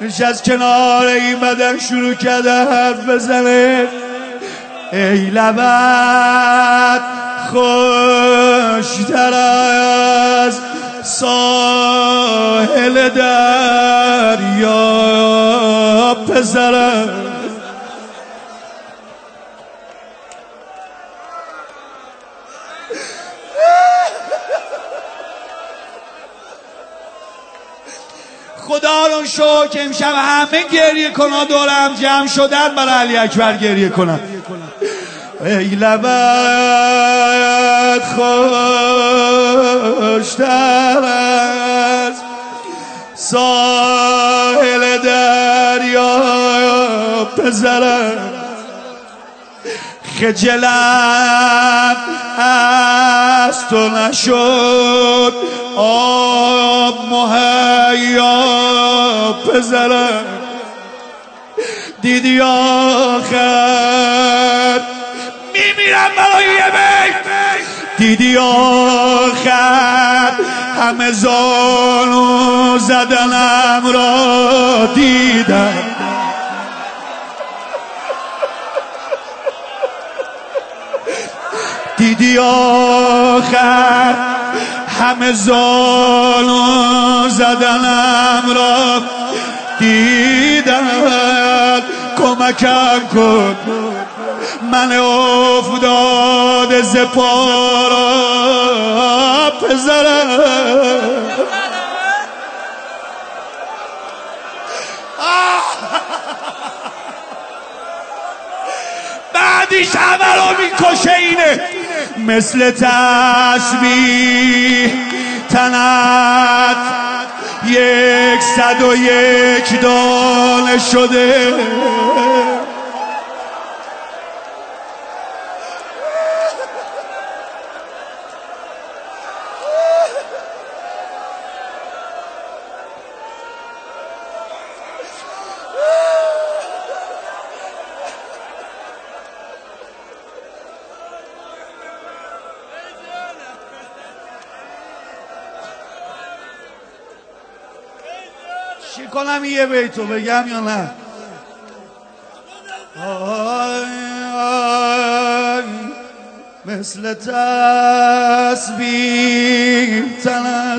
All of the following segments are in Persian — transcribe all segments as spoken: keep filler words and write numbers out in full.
نشست کنار این بدن شروع کرده حرف بزنه. ای لبت خوشتر از ساحل دریا پسرم. خدا رو شکر که امشب همه گریه کنن دورم جمع شدن برای علی اکبر گریه کنن. ای لبت خوشتر از ساحل دریا پسرم. خجلم از تو نشد آب مهیا پسرم. دیدی آخر میمیرم برای یه بیت. دیدی آخر همه زانو زدنم را دیدم. دیدی آخر همه زانو زدنم را دیدم. کمکم کن من افتاده ز پا پسرم. بعدیش همه رو میکشه اینه. مثل تسبیح تنت یک صد و یک دانه شده. چی کنم یه بیتو بگم یا نه؟ آی آی مثل تسبیح تنت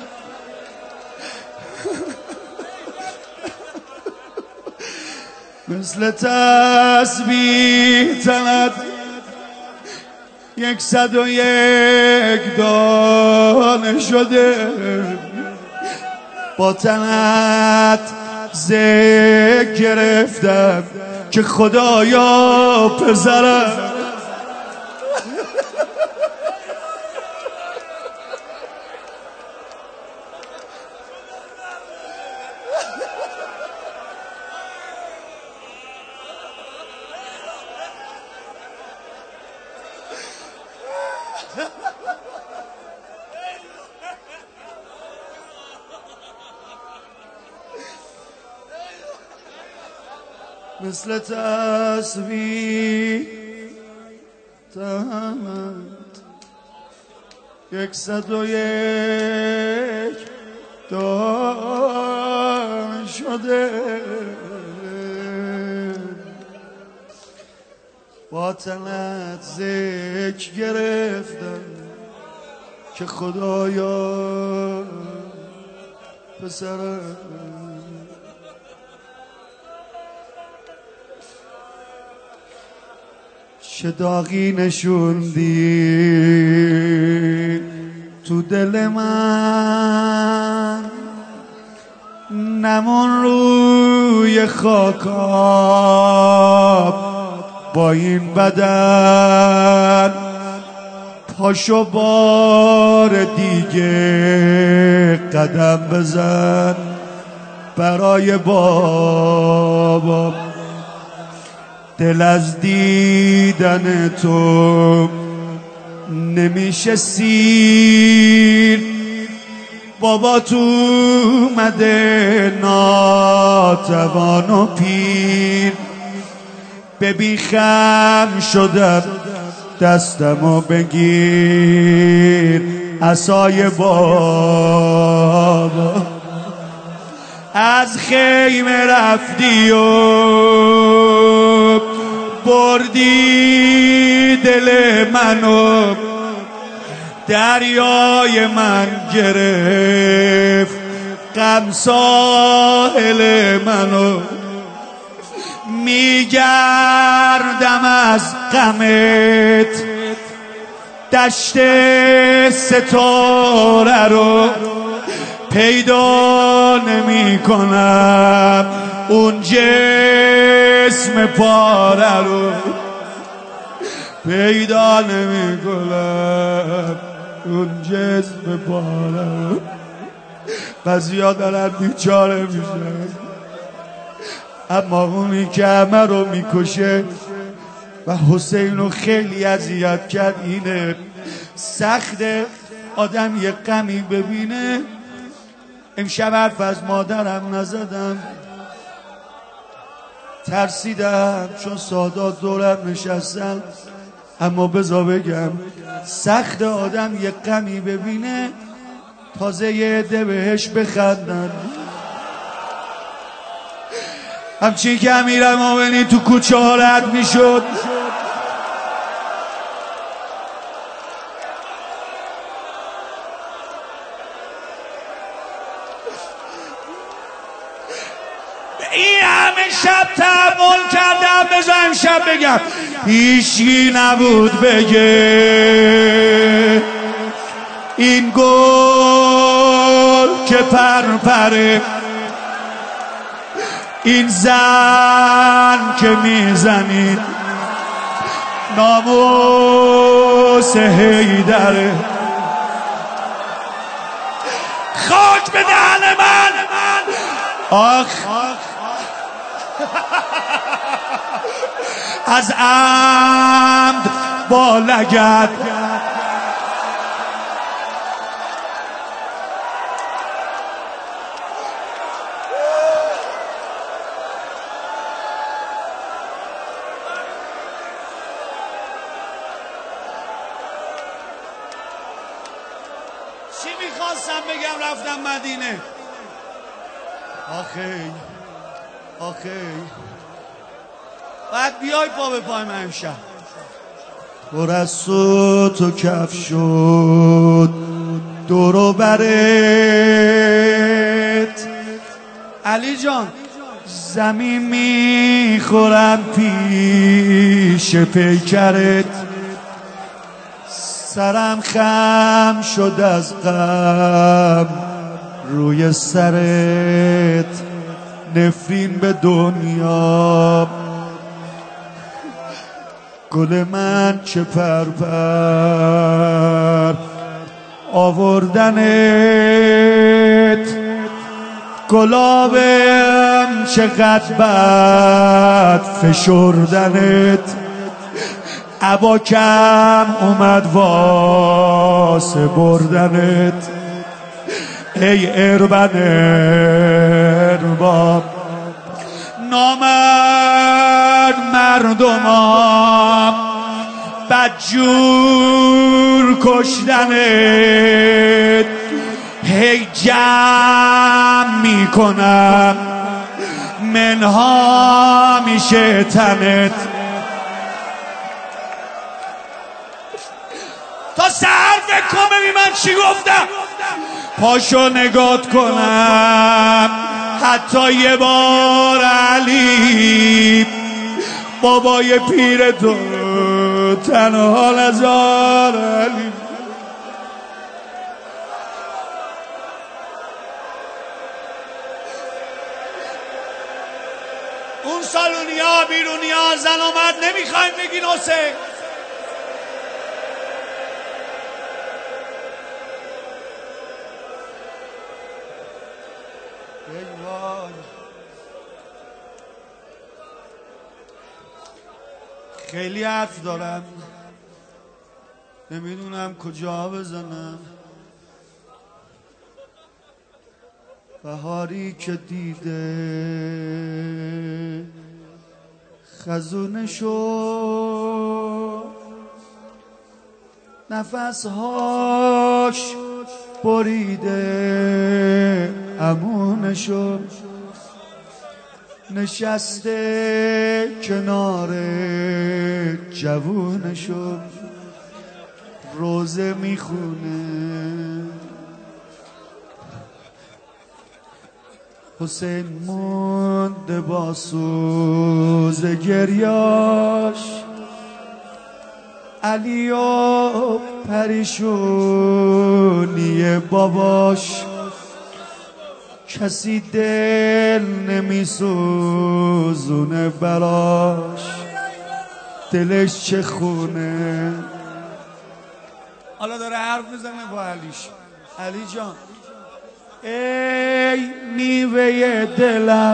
مثل تسبیح تنت یک صد و یک دانه شده. با تنت ذکر گرفتم که خدایا پسرم. مثل تسبیح تنت یک صد و یک دانه شده. با تنت ذکر گرفتم که خدایا پسرم. چه داغی نشوندی تو دل من، نمون روی خاکاب با این بدن. پاشو بار دیگه قدم بزن برای بابا. دل از دیدن تو نمیشه سیر. بابا تو اومده ناتوان و پیر. ببین خم شدم دستمو بگیر عصای بابا. از خیمه رفتی و بردی دل منو، دریای من گرفت غم ساحل منو، میگردم از غمت دشت ستاره رو، پیدا نمی کنم اون جسم پاره رو، پیدا نمی کنم اون جسم پاره رو. بعضیا دارن بیچاره میشن، اما اونی که همه رو میکشه و حسینو خیلی اذیت کرد اینه. سخته آدم یه غمی ببینه. امشب حرف از مادرم نزدم، ترسیدم چون سادات دورم نشستن، اما بذار بگم سخت آدم یه غمی ببینه تازه یه عده بهش بخندن. همچین که امیر مومنی تو کوچه ها رد میشد، این همه شب تحمل کردم، بذار امشب بگم هیچی نبود بگه این گل که پرپره، این زن که میزنید ناموس حیدره. خاک به دهن من. آخ از عمد با لگد چی میخواستم بگم رفتم مدینه. آخی آخی باید بیای پا به پای من امشب. پر از صوت و کف شد دور و برت، علی جان زمین میخورم پیش پیکرت، سرم خم شد از غم روی سرت، نفرین به دنیا گل من چه پرپر آوردنت، گلابم چقدر بد فشردنت، عبا کم اومد واسه بردنت، ای اربن ارباب نامرد مردمم بدجور کشتنت، هی جمع میکنم منها میشه تنت، تا سر فکر کن ببین من چی گفتم، پاشو نگات کنم حتی یه بار علی بابای پیر تو تنها نزار علی. اون سالونیا بیرونیا زن و مرد نمیخوایم بگین حسین. خیلی حرف دارم نمیدونم کجا بزنم، بهاری که دیده خزونشو، نفسهاش بریده امونشو، نشسته کنار جوونشو روزه میخونه. حسین مونده با سوز گریاش، علی و پریشونی باباش. کسی دل نمیسوزونه براش، دلش چه خونه. حالا داره حرف میزنه با علیش. علی جان ای میوه دلم،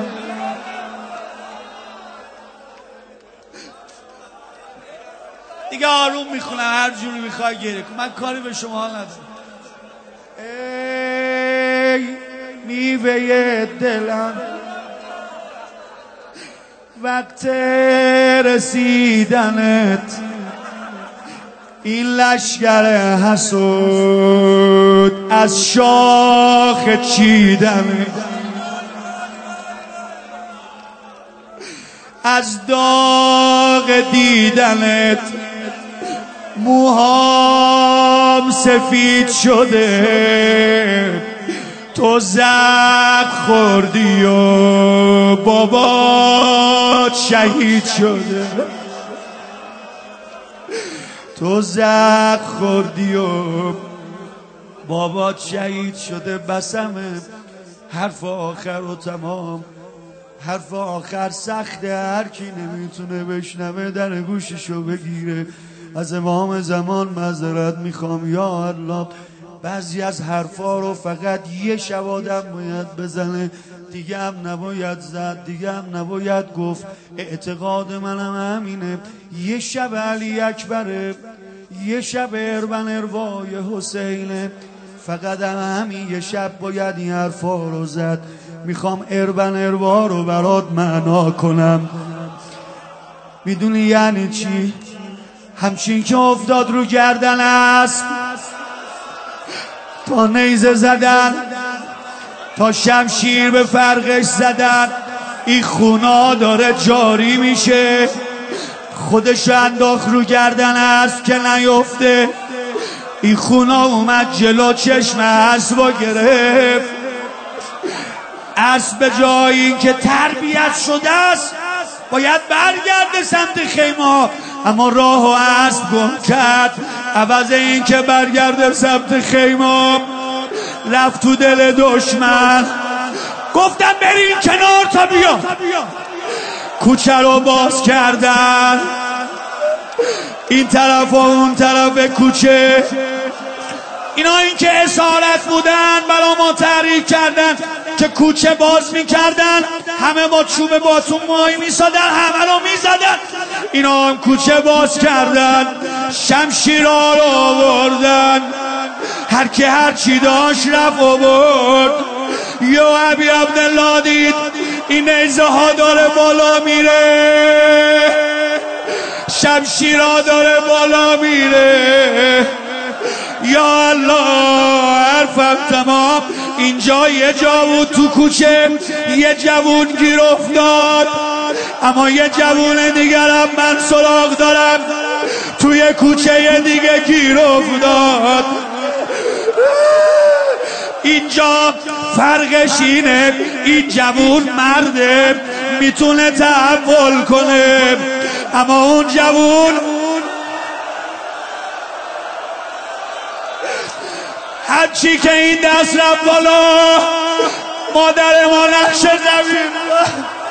دیگه آروم میخونم، هر جوری میخوای گریه کن، من کاری به شما ندارم. ای میوه دلم، وقت رسیدنت این لشگر حسود از شاخ چیدنت، از داغ دیدنت موهام سفید شده. تو زخم خوردی و بابات شهید شده. تو زخم خوردی و بابات شهید شده. بسمه حرف آخر و تمام. حرف آخر سخته، هر کی نمیتونه بشنوه در گوششو بگیره. از امام زمان معذرت میخوام یا الله. بعضی از حرفا رو فقط یه شب آدم باید بزنه، دیگه هم نباید زد، دیگه هم نباید گفت. اعتقاد منم همینه. یه شب علی اکبره، یه شب اربن اروای حسینه. فقط هم همین یه شب باید این حرفا رو زد. میخوام اربن اروا رو برات معنا کنم. میدونی یعنی چی؟ همچین که افتاد رو گردن است، تا نیزه زدن، تا شمشیر به فرقش زدن. این خونا داره جاری میشه. خودش انداخت رو گردن است که نیفته. این خونا اومد جلو چشم اسبا گرفت. اسب به جای این که تربیت شده است باید برگرده سمت خیمه، اما راه و اسب گم کرد. عوض این که برگرده سمت خیمه رفت تو دل دشمن. گفتن برین کنار تا بیا. کوچه رو باز کردن، این طرف و اون طرف کوچه. اینا این که اسارت بودن برا ما تحریک کردن که کوچه باز میکردن، همه با چوب باتون ماهی میسادن، همه رو میزدن. اینا هم کوچه باز کردن، شمشیرها رو آوردن، هر که هر چی داشت رفت آورد. یا ابی عبدالله دید این نیزه ها داره بالا میره، شمشیرها داره بالا میره. یا الله حرفم تمام. اینجا یه جا بود تو کوچه یه جوون گیر افتاد، اما یه جوون دیگرم من سراغ دارم توی کوچه یه دیگه گیر افتاد. اینجا فرقش اینه، این جوون مرده میتونه تحمل کنه، اما اون جوون هرچی که این دست رفت بالا مادر ما نقش زمین